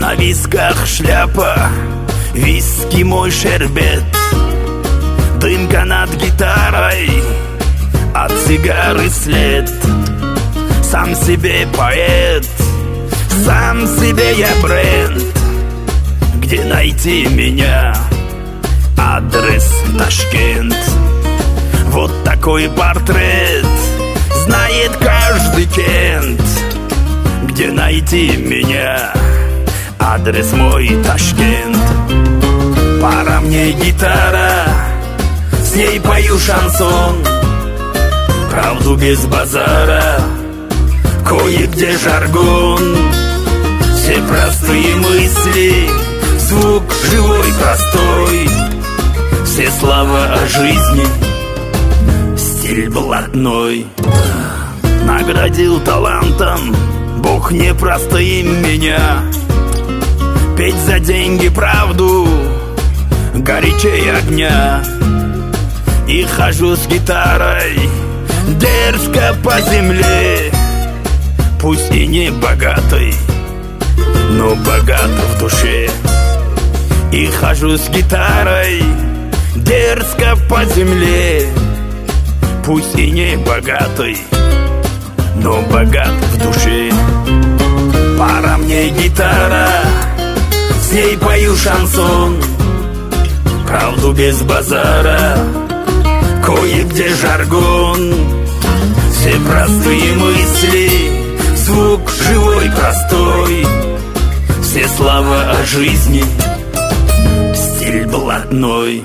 На висках шляпа, виски мой шербет, дымка над гитарой, от сигары след. Сам себе поэт, сам себе я бренд. Где найти меня? Адрес Ташкент. Вот такой портрет знает каждый кент. Где найти меня? Адрес мой Ташкент. Пора мне гитара, с ней пою шансон. Правду без базара, кое-где жаргон. Все простые мысли, звук живой, простой. Все слова о жизни, стиль блатной. Наградил талантом Бог непростым меня. Петь за деньги правду горячей огня. И хожу с гитарой дерзко по земле. Пусть и не богатой, но богат в душе. И хожу с гитарой дерзко по земле. Пусть и не богатой, но богат в душе. Пора мне гитара, с ней пою шансон. Правду без базара, кое-где жаргон. Все простые мысли, звук живой, простой. Все слова о жизни, стиль блатной.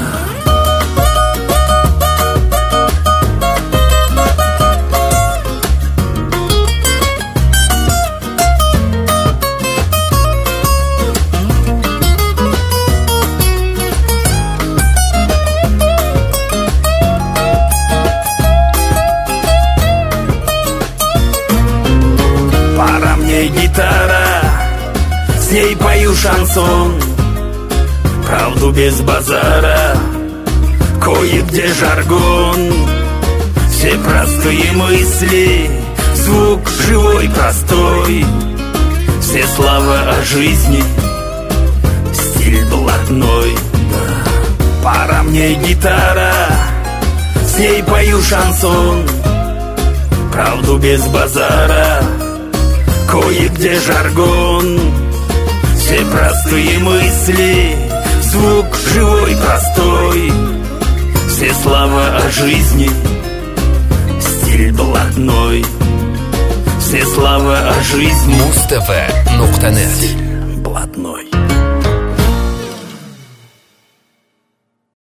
Гитара, с ней пою шансон. Правду без базара, кое-где жаргон. Все простые мысли, звук живой, простой. Все слова о жизни, стиль блатной. Пора мне гитара, с ней пою шансон. Правду без базара, кое-где жаргон. Все простые мысли, звук живой, простой. Все слова о жизни, стиль блатной. Все слова о жизни, Муз-ТВ.нет. стиль блатной.